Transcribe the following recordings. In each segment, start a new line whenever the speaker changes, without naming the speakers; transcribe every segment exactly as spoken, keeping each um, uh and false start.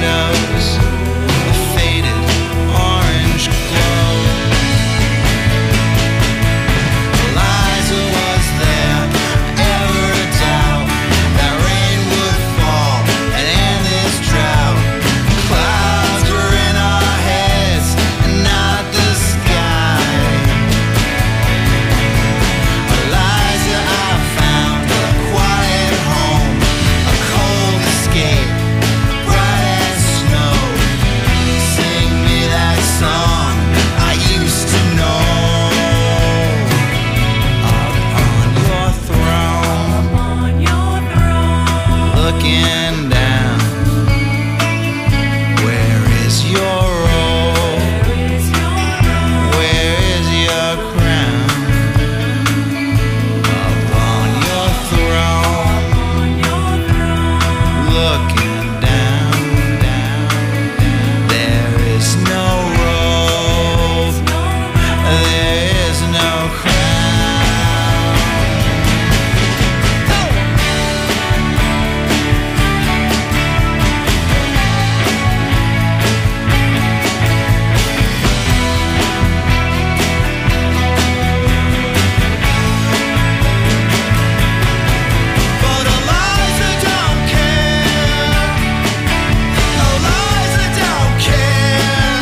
shadows, a faded orange glow. Eliza, was there ever a doubt that rain would fall and end this drought? Clouds were in our heads and not the sky. Eliza, I found a quiet home, a cold escape, bright as snow. Sing me that song I used to know. Up on your throne, looking down, where is your role? Where is your crown? Up on your throne, looking down, down, there is no role, there is no crown. But Eliza don't care. Eliza don't care.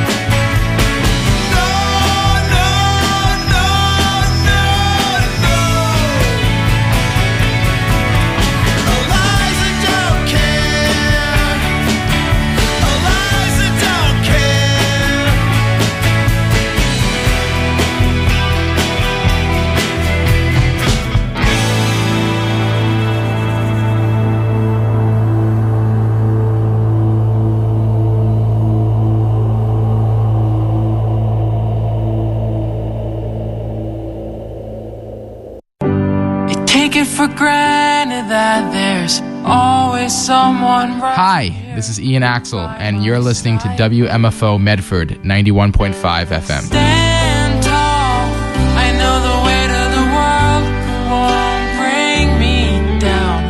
No, no, no, no, no. Eliza don't care. Eliza don't care.
You take it for granted that there's always someone right.
Hi, this is Ian Axel, and you're listening to W M F O Medford ninety-one point five F M.
Stand tall. I know the weight of the world won't bring me down.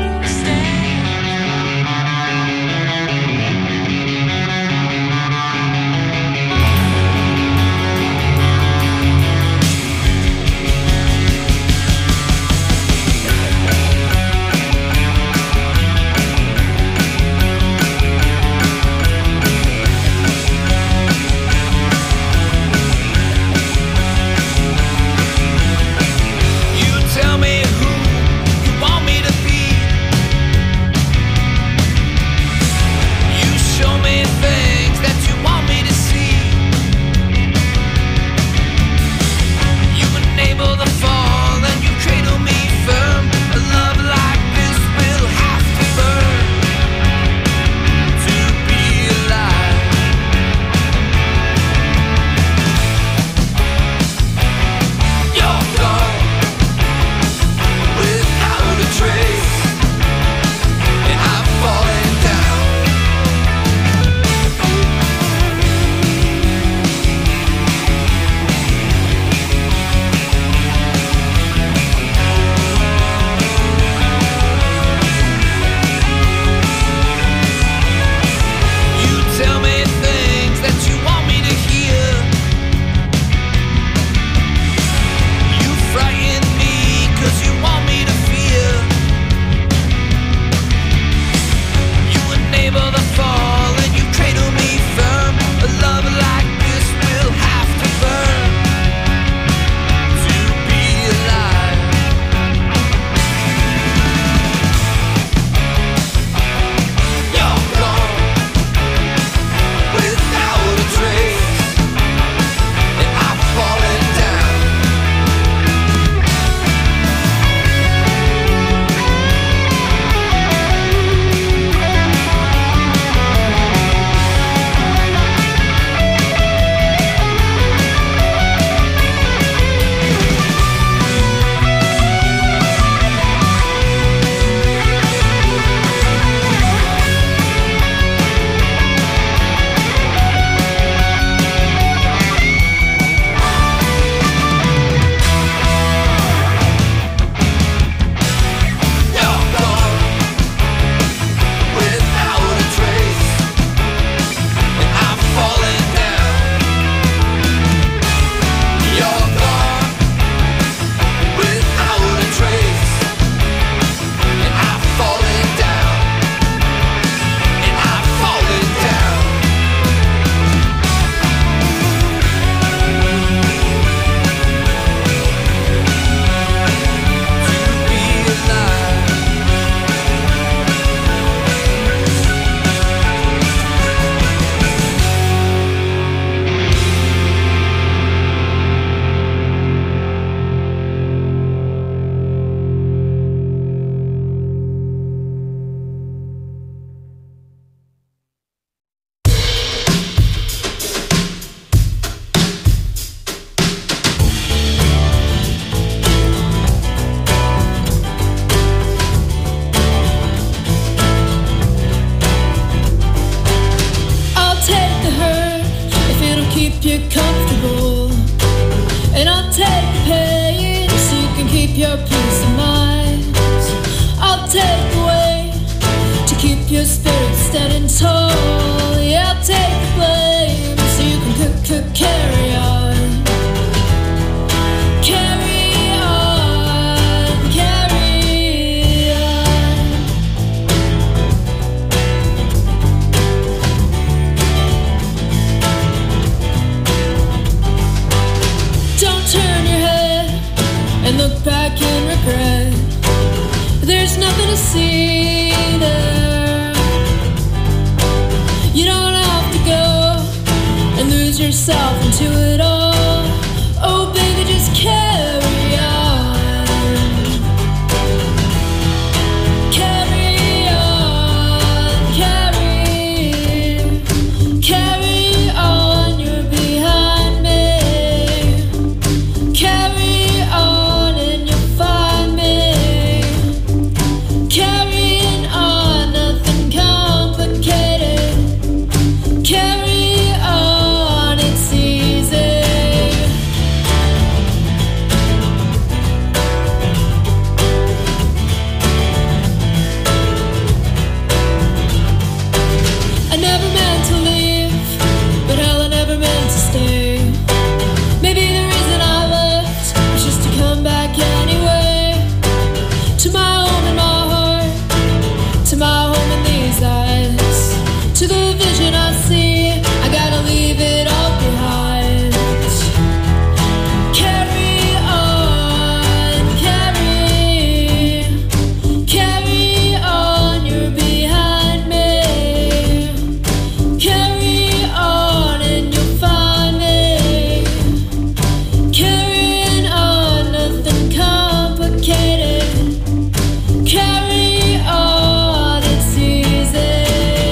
you comfortable. And I'll take the pain so you can keep your peace of mind. I'll take the weight to keep your spirit steady and tall. Yeah, I'll take the blame so you can cook, cook, carry on. Carry on, carry on. Don't turn your head and look back in regret. There's nothing to see there. You don't have to go and lose yourself into it all. Oh baby, just carry on. Carry on, carry, carry on, you're behind me. Carry on and you'll find me. Carrying on, nothing complicated. Carry on, it's easy. I never meant to leave, but hell, I never meant to stay. Maybe the reason I left was just to come back anyway. To my home in my heart, to my home in these eyes, to the vision I see, I gotta leave it all behind. Carry on, carry, carry on, you're behind me. Carry on and you'll find me. Carrying on, nothing complicated. Carry on, it's easy.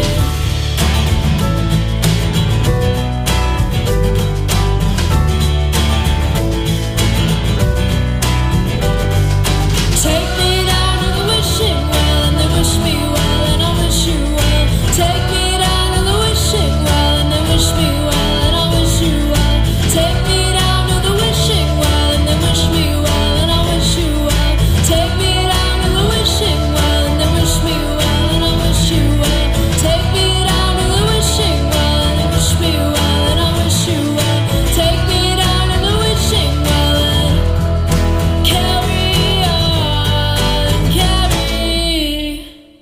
Take me down to the wishing well and then wish me well and I'll wish you well. Take me down to the wishing well and then wish me well and I'll wish you well. Take me down to the wishing well and then wish me well and I'll wish you well. Take me down to the wishing well and then wish me well and I'll wish you well. Take me down to the wishing well and then wish me well and I'll wish you well. Take me down to the wishing well and carry on, carry.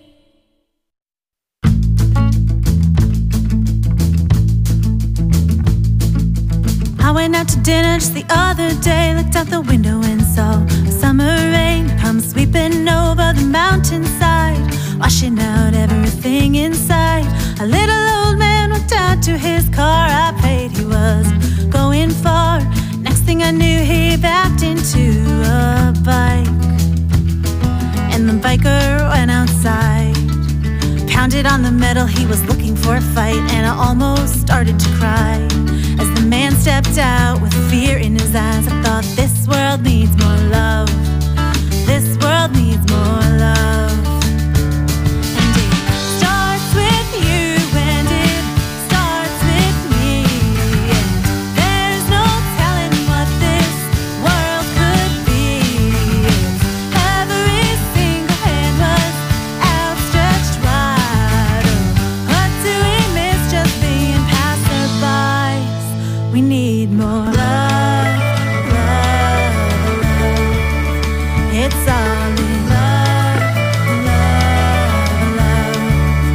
I went out to dinner just the other day, looked out the window and saw summer rain come sweeping over the mountainside, washing out everything inside. A little old man walked out to his car. I prayed he wasn't going far. Next thing I knew, he backed into a bike, and the biker went outside, pounded on the metal. He was looking for a fight, and I almost started to cry as the man stepped out with fear in his eyes. I thought, this world needs more love. This world needs more love. And it starts with you, and it starts with me. And there's no telling what this world could be if every single hand was outstretched wide. Oh, what do we miss just being passerbys? We need more love, love, love. It's all in love, love, love.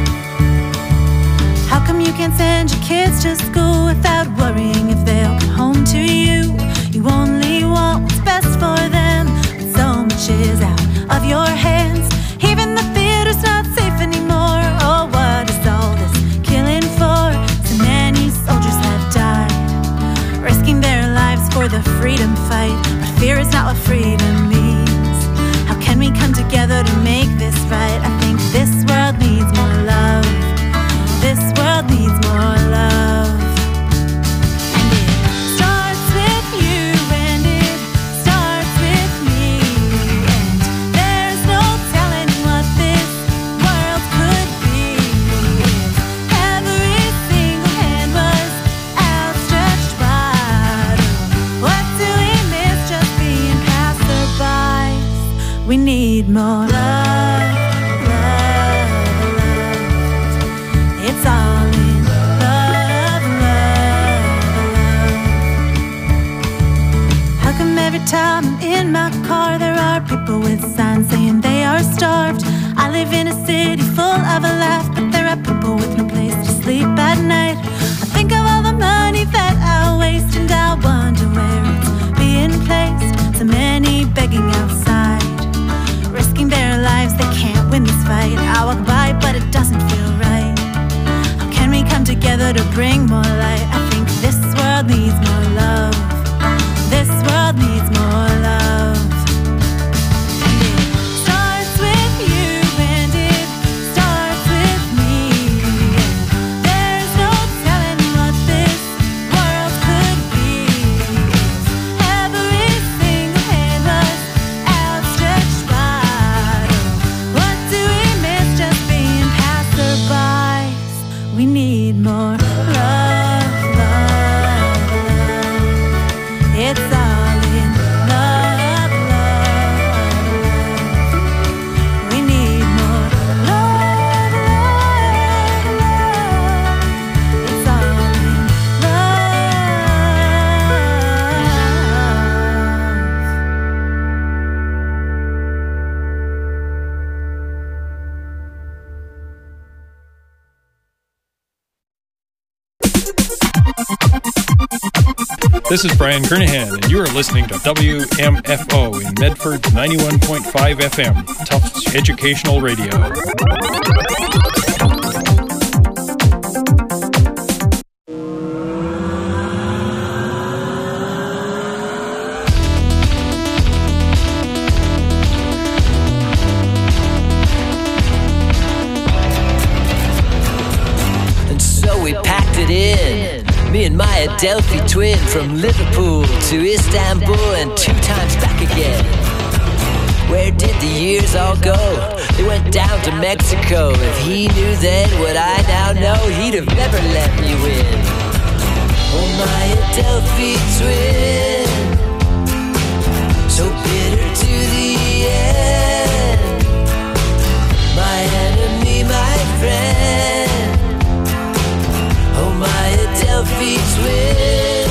How come you can't send your kids to school without worrying if they'll come home to you? You only want what's best for them, but so much is out of your hands. Even the theater's not safe anymore. Oh, what is all this killing for? So many soldiers have died, risking their lives for the freedom fight. But fear is not what freedom means. How can we come together to make this right? I think this world needs more love. This world needs more love. And it starts with you, and it starts with me. And there's no more love, love, love. It's all in love, love, love. How come every time I'm in my car there are people with signs saying they are starved? I live in a city full of a laugh, but there are people with no place to sleep at night. I think of all the money that I waste, and I wonder where it's being placed. So many begging outside, risking their lives, they can't win this fight. I walk by, but it doesn't feel right. How can we come together to bring more light? I think this world needs more love. This world needs more love. We need more love, love, love. It's all in love, love, love. We need more love, love, love. It's all in
This is Brian Kernahan, and you are listening to W M F O in Medford's ninety-one point five F M, Tufts Educational Radio.
And so we packed it in. Me and my Adelphi twin, from Liverpool to Istanbul and two times back again. Where did the years all go? They went down to Mexico. If he knew then what I now know, he'd have never let me win. Oh, my Adelphi twin, so bitter to the end. My enemy, my friend. Oh, my Adelphi twin.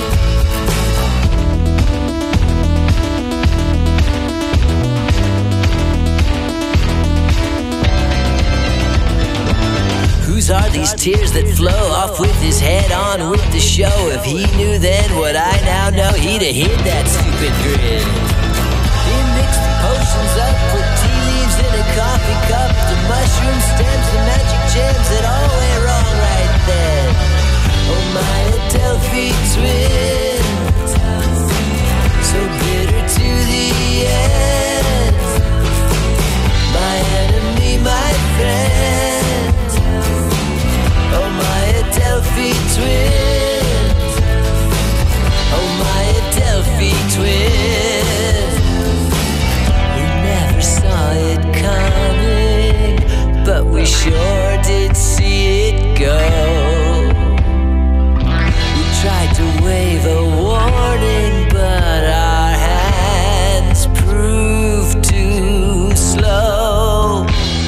Whose are these tears that flow off with his head on with the show? If he knew then what I now know, he'd have hid that stupid grin. He mixed the potions up, put tea leaves in a coffee cup, the mushroom stems, the magic gems that all went wrong right then. Oh, my Adelphi twin, so bitter to the end. My enemy, my friend. Oh, my Adelphi twin. Oh, my Adelphi twin. We never saw it coming, but we sure did see it go. Tried to wave a warning, but our hands proved too slow.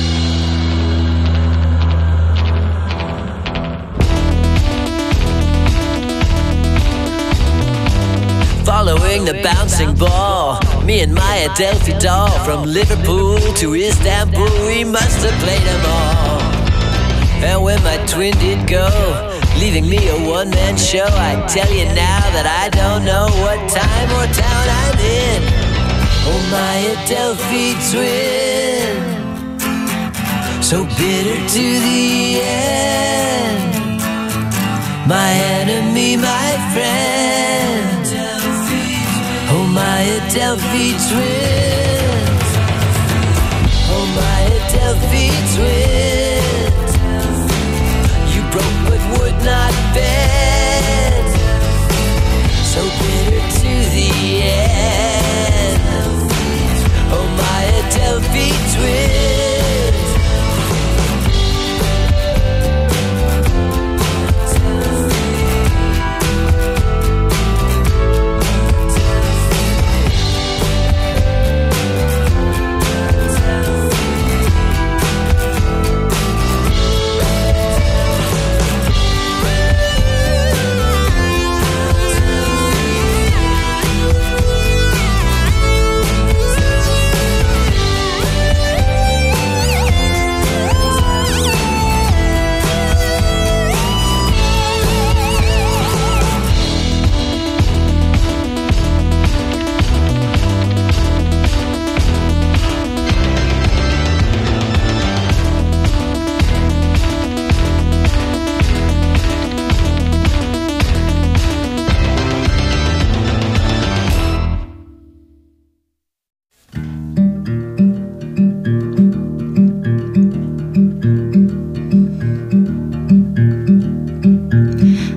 Following the bouncing ball, me and my Adelphi doll, from Liverpool to Istanbul, we must have played them all. And when my twin did go, leaving me a one-man show, I tell you now that I don't know what time or town I'm in. Oh, my Adelphi twin, so bitter to the end. My enemy, my friend. Oh, my Adelphi twin. Oh, my Adelphi twin. You broke but would not bend, so bitter to the end. Oh, my Adelphi twin.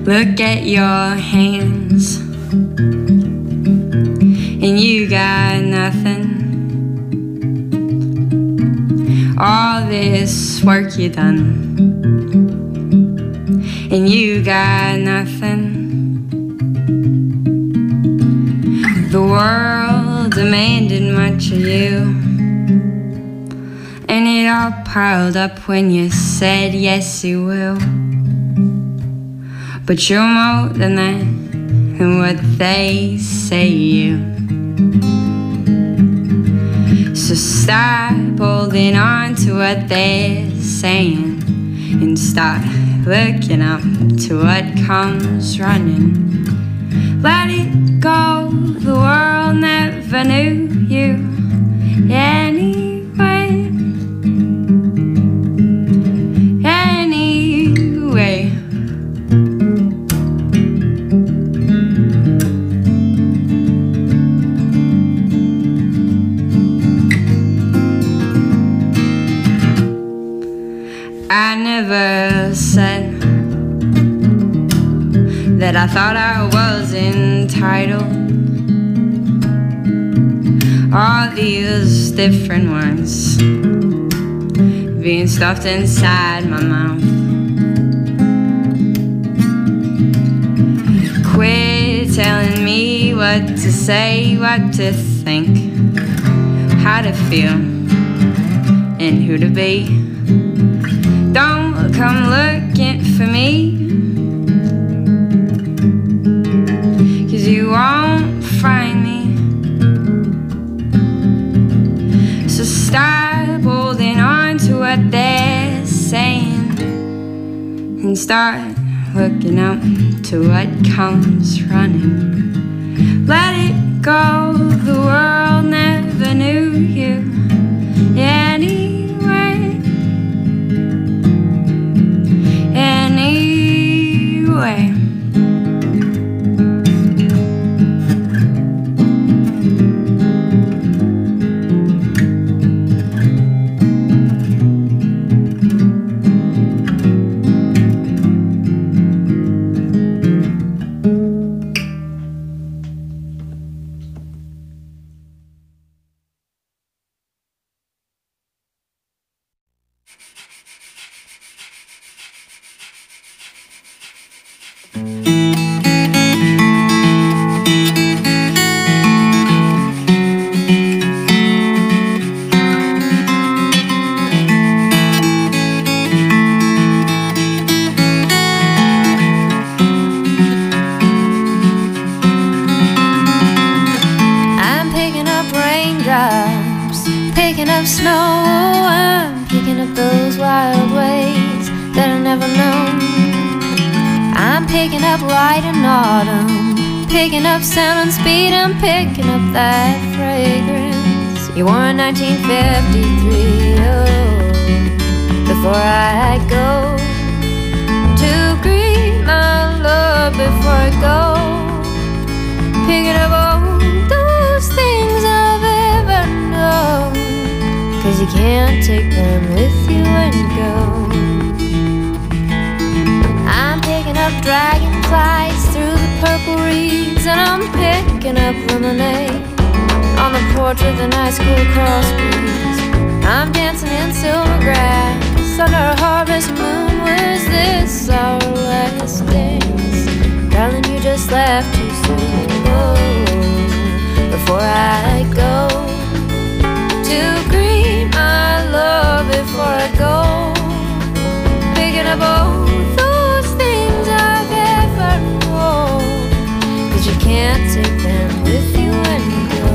Look at your hands, and you got nothing. All this work you done, and you got nothing. The world demanded much of you, and it all piled up when you said yes you will. But you're more than that, and what they say you. So stop holding on to what they're saying, and start looking up to what comes running. Let it go, the world never knew you anyway. Anyway. I never said that I thought I was entitled. All these different words being stuffed inside my mouth. Quit telling me what to say, what to think, how to feel, and who to be. Don't come looking for me, 'cause you won't find me. So stop holding on to what they're saying, and start looking up to what comes running. Let it go, the world never knew you anyway. Anyway.
Sound and speed, I'm picking up that fragrance you wore in nineteen fifty-three. Oh, before I go to greet my love, before I go picking up all those things I've ever known, 'cause you can't take them with you when you go. I'm picking up dragonflies through the purple reeds, and I'm picking up lemonade on the porch with a nice cool cross breeze. I'm dancing in silver grass under a harvest moon. Was this our last dance? Darling, you just left too soon. Oh, before I go to greet my love, before I go picking up all those things I've ever known, 'cause you can't take them with you when you go.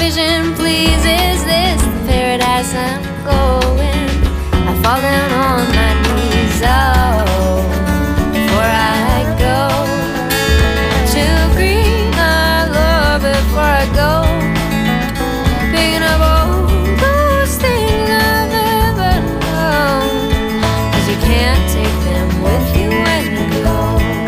vision, please. Is this the paradise I'm going? I fall down on my knees, oh, before I go to greet my Lord, before I go, picking up all those things I've ever known, 'cause you can't take them with you when you go.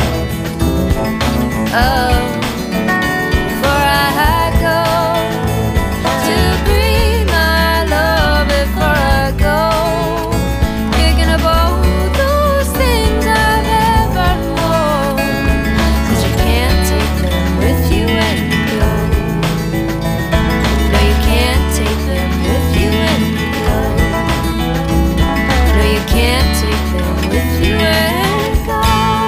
Oh, before I go to greet my Lord, before I go, picking up all those things I've ever known, 'cause you can't take them with you when you go. No, you can't take them with you when you go. No, you can't take them with you when you go.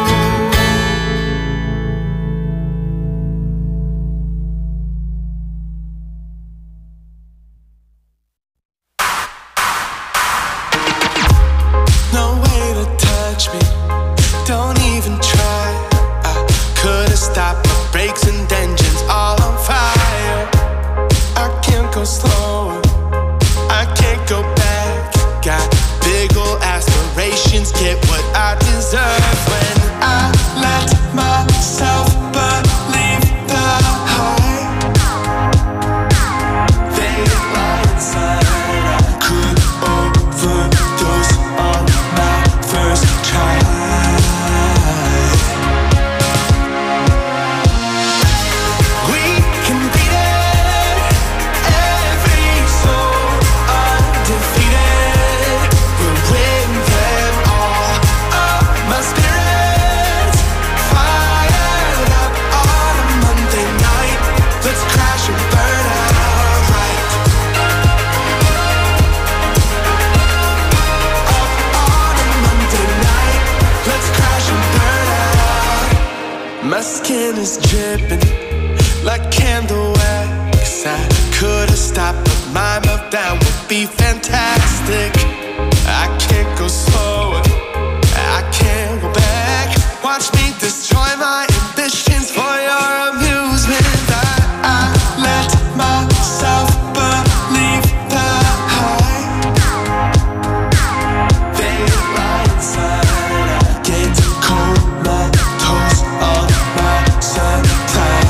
No way to touch me, don't even try. I could've stopped my brakes and engines all on fire. I can't go slower, I can't go back. Got big ol' aspirations, get what I deserve. When I let myself believe the hype, they lie inside. I could overdose on my first try. We can beat it, every soul undefeated. We'll win them all. Oh, my spirit's fired up on a Monday night. Let's crash and burn out right. On a Monday night, let's crash and burn out. My skin is dripping like candle wax. I could've stopped, but my meltdown would be fantastic. I can't go slower, I can't go back. Watch me destroy my ambitions for your amusement. I, I let myself believe the hype. They lie inside. I get cold, my toes on my supply.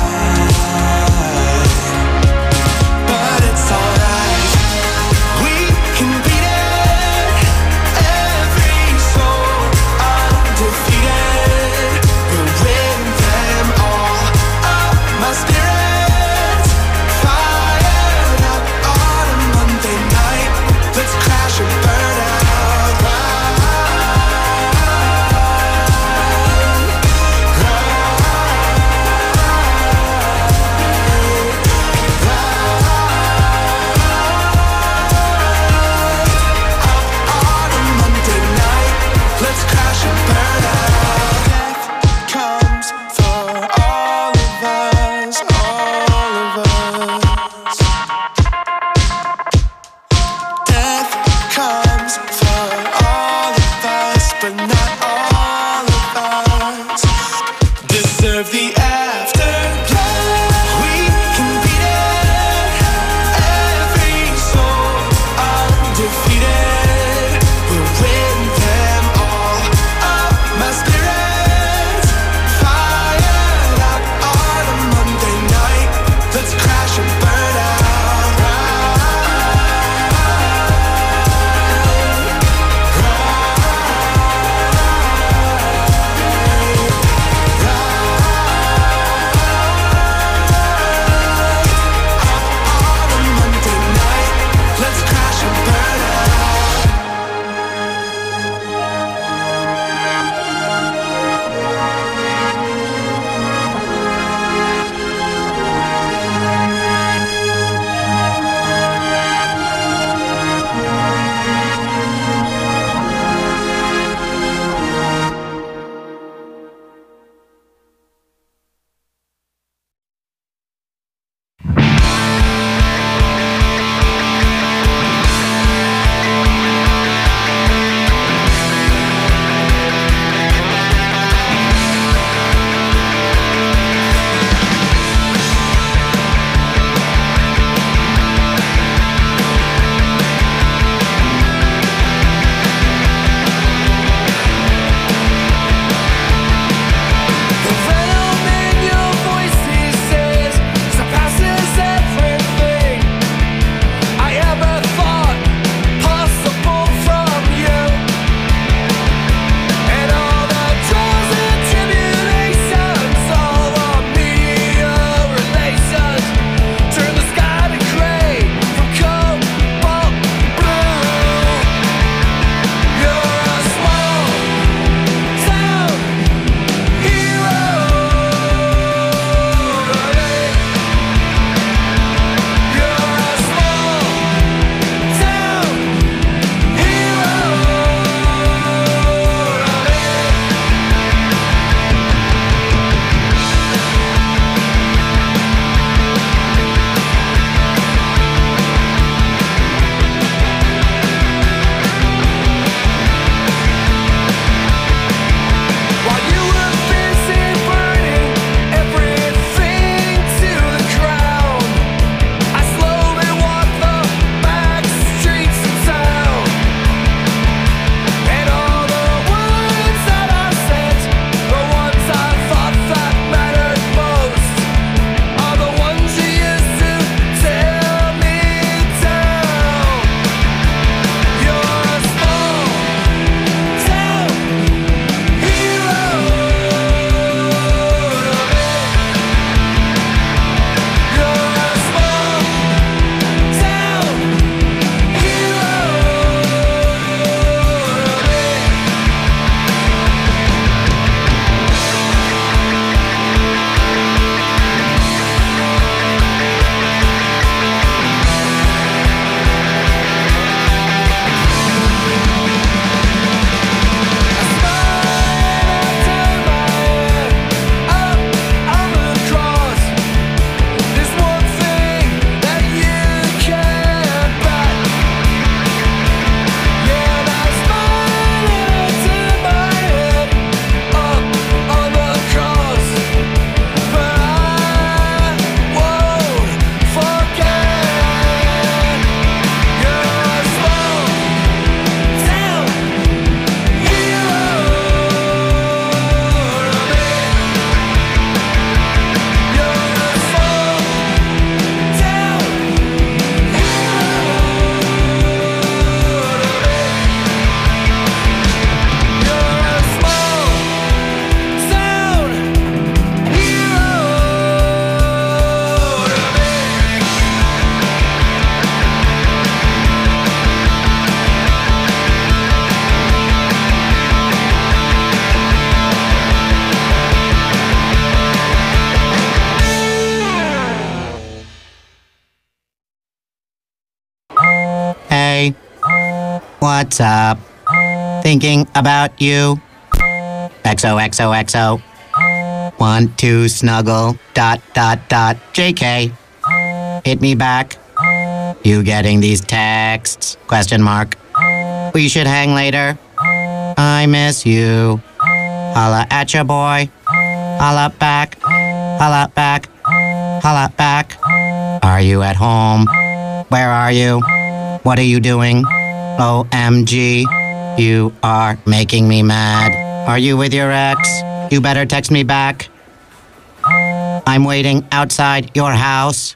What's up? Thinking about you. X O X O X O. One, two, snuggle, dot, dot, dot, J K. Hit me back. You getting these texts? Question mark. We should hang later. I miss you. Holla at ya, boy. Holla back. Holla back. Holla back. Are you at home? Where are you? What are you doing? O M G. You are making me mad. Are you with your ex? You better text me back. I'm waiting outside your house.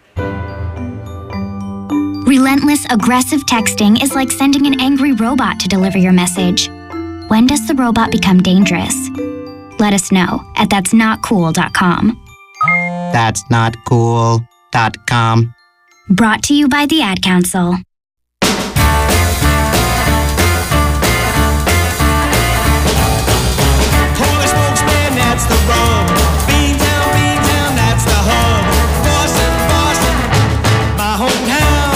Relentless, aggressive texting is like sending an angry robot to deliver your message. When does the robot become dangerous? Let us know at that's not cool dot com.
That's not cool dot com.
Brought to you by the Ad Council.
Holy smokes, man, that's the rub. Beantown, Beantown, that's the hub. Boston, Boston, my hometown.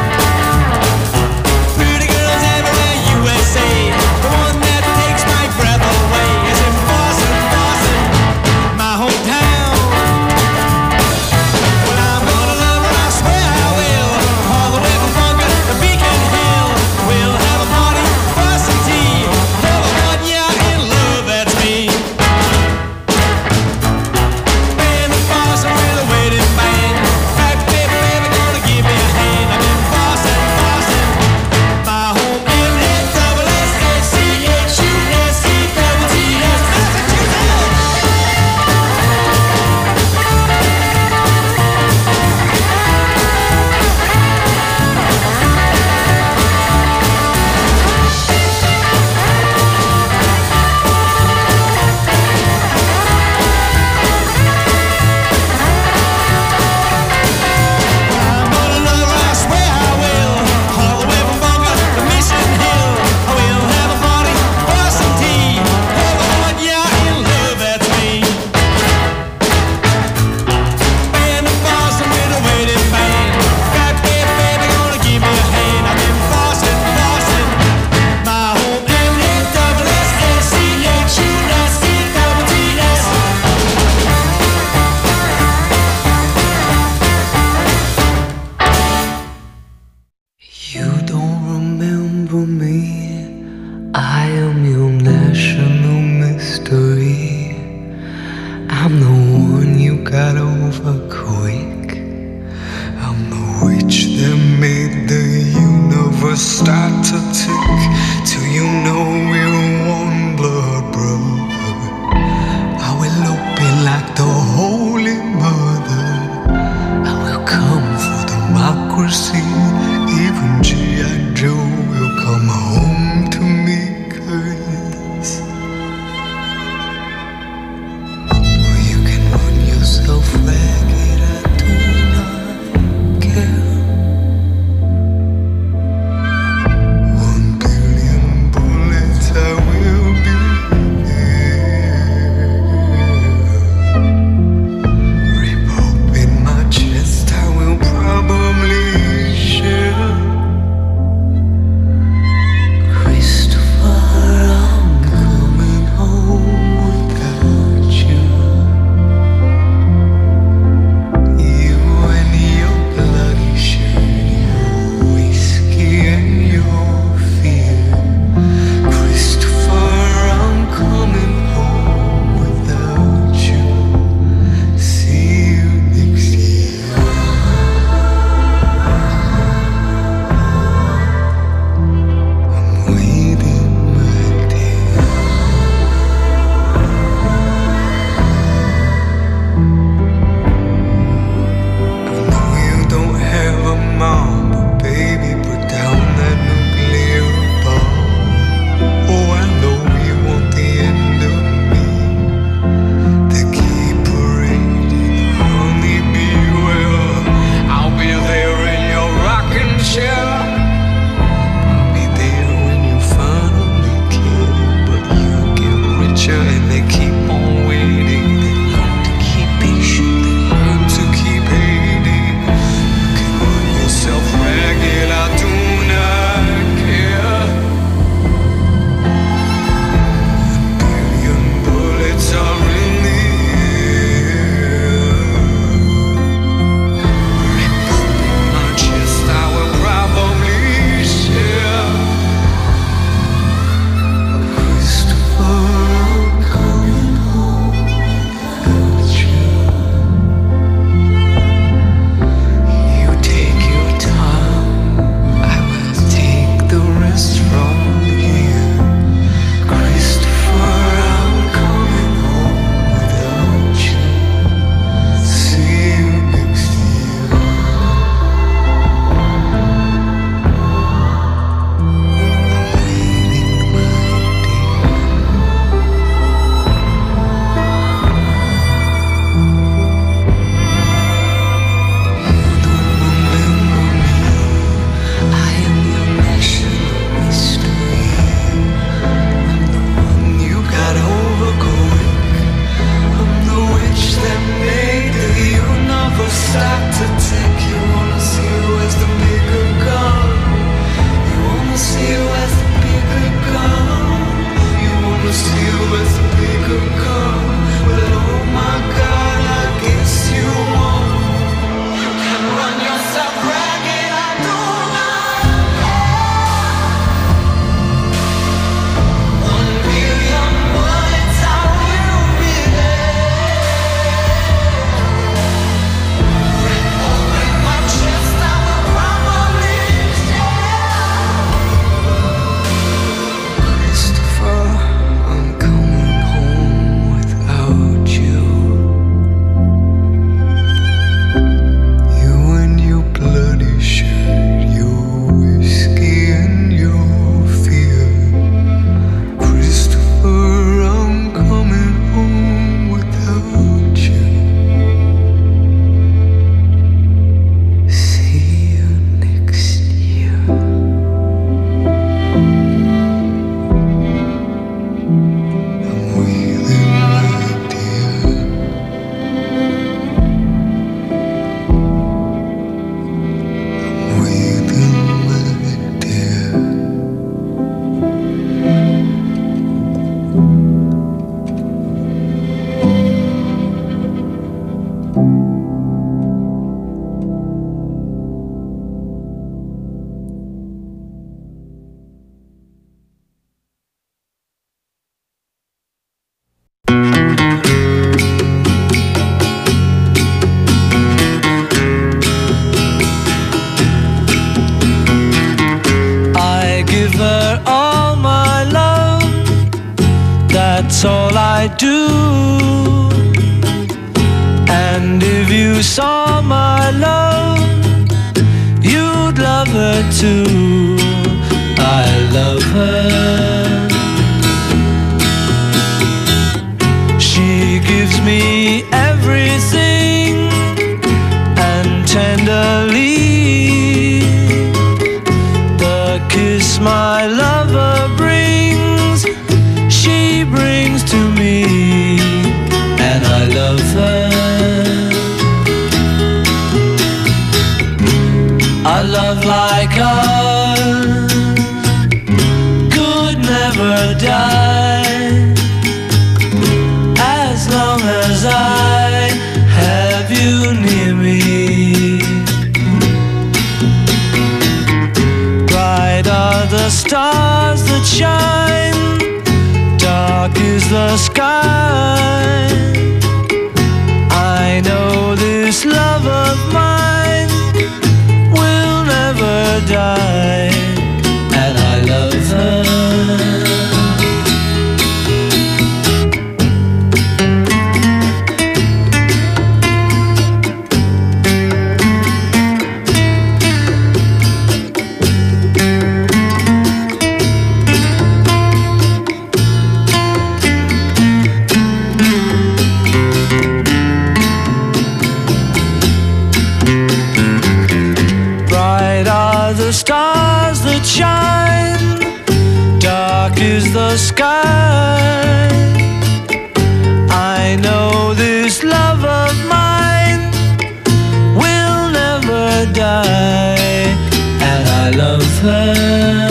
Pretty girls everywhere, U S A. The one that takes my breath away is in Boston, Boston, my hometown. Well, I'm gonna love her, I swear I will. All the way from Bunker to Beacon Hill. We'll have a party, Boston tea. Everyone, yeah, in love, that's me. Band of Boston with a wedding band. Back, baby, baby, gonna give me a hand. I'm in Boston, Boston, my home in N double S S C H U S E double T S, Massachusetts. I'm gonna love her, I swear I will. All the way from Bunker to Mission Hill. I will have a party, Boston tea. Everyone, yeah, in love, that's me. Band of Boston with a wedding band. Back, baby, baby, gonna give me a hand. I'm in Boston, Boston, my home in N double S S C H U S E double T S.
You don't remember me. I am your national mystery. I'm the one you got over quick. I'm the witch that made the universe start to tick. Till you know we're one blood brother. I will open like the Holy Mother. I will come for democracy. Even G I. Joe will come home to me, 'cause well, you can run yourself ragged, I do not care. One billion bullets, I will be here. Rip open my chest, I will probably share.
too. I love her. She gives me everything, and tenderly the kiss my lover brings, she brings to me, and I love her. A love like ours could never die, as long as I have you near me. Bright are the stars that shine, dark is the sky. I know this love of mine will never die, and I love her. The stars that shine, dark is the sky. I know this love of mine will never die, and I love her.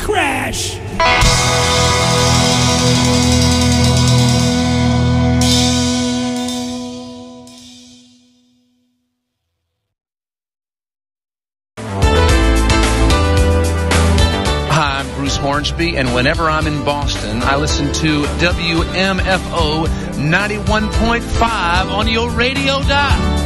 crash.
Hi, I'm Bruce Hornsby, and whenever I'm in Boston, I listen to W M F O ninety-one point five on your radio dial.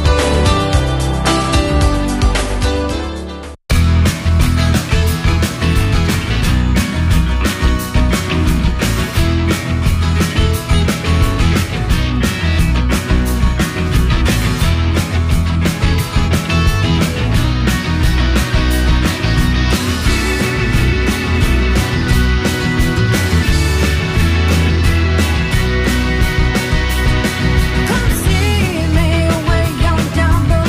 Come see me way on down the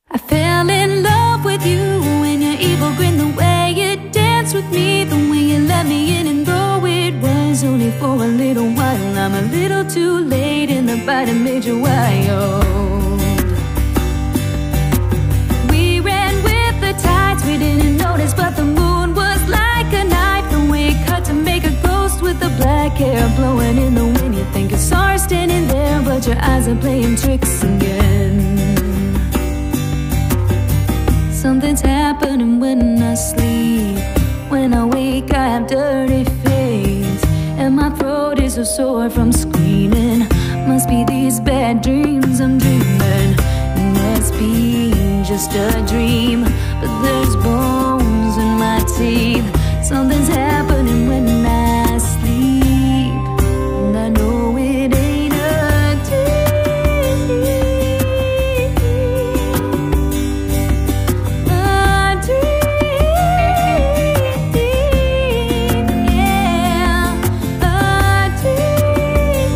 I fell in love with you when your evil grin, the way you danced with me, the way you let me in, and though it was only for a little while, I'm a little too late in the bite that made you wild. We ran with the tides, we didn't notice, but the moon was like a knife, the way it cut to make a ghost with the black hair blowing in the wind. You think you saw her standing there, but your eyes are playing tricks again. Something's happening when I sleep. When I wake I have dirty face, and my throat is so sore from screaming. Must be these bad dreams I'm dreaming. It must be just a dream, but there's bones in my teeth. Something's happening when I sleep, and I know it ain't a dream. A dream, yeah. A dream,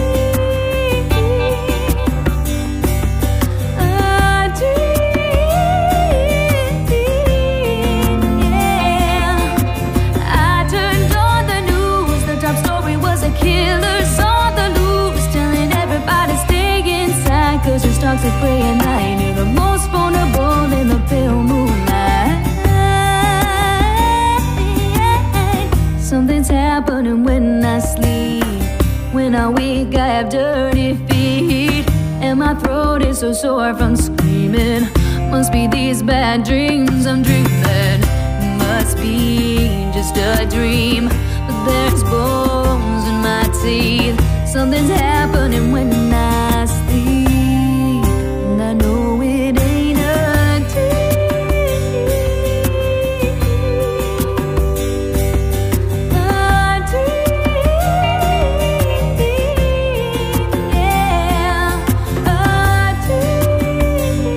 a dream, yeah. I turned on the news, the top story was a killer's on the loose, telling everybody stay inside, cause your stocks are gray at night. You're the most vulnerable in the pale moonlight. Something's happening when I sleep. When I wake I have dirty feet, and my throat is so sore from screaming. Must be these bad dreams I'm dreaming. Must be just a dream, but there's bones in my teeth. Something's happening when I sleep, and I know it ain't a dream. A dream, yeah. A dream,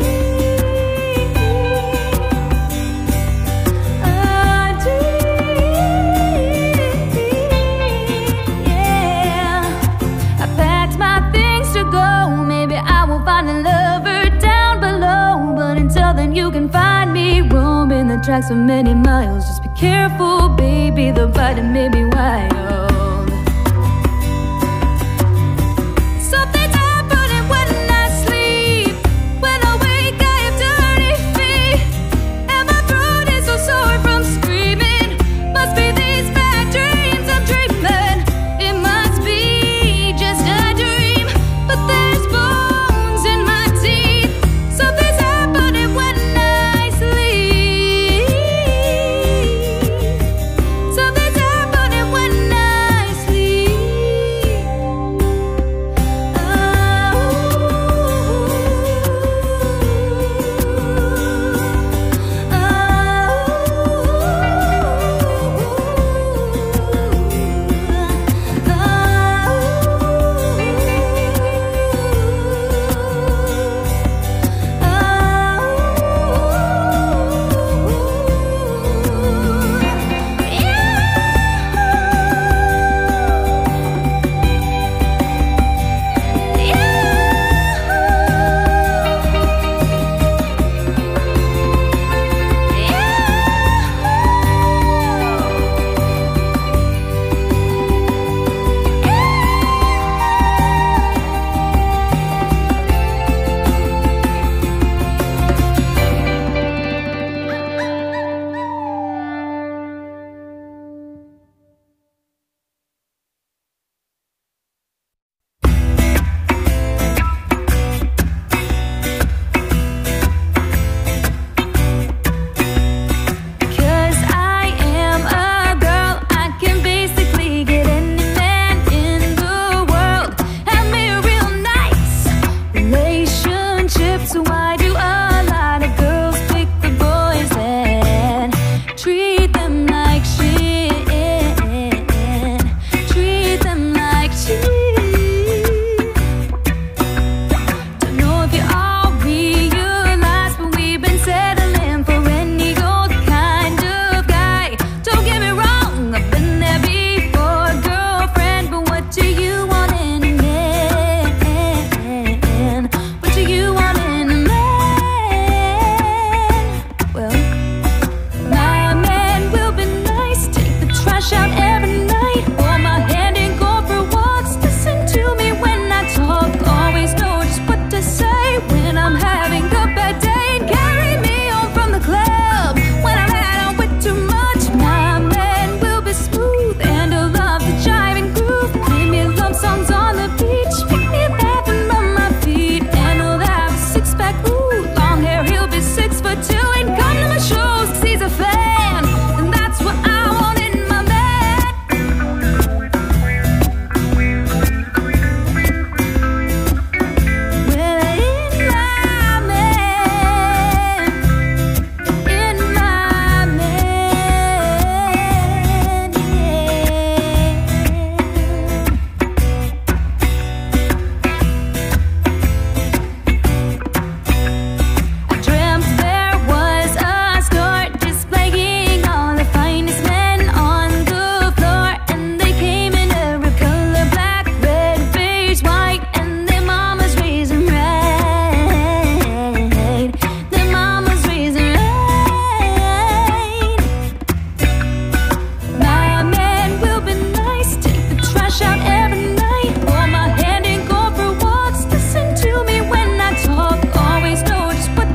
a dream, yeah. I packed my things to go. Maybe I will find a lover down below, but until then you can find me roaming the tracks for many miles. Just be careful, baby, the bite may be wild.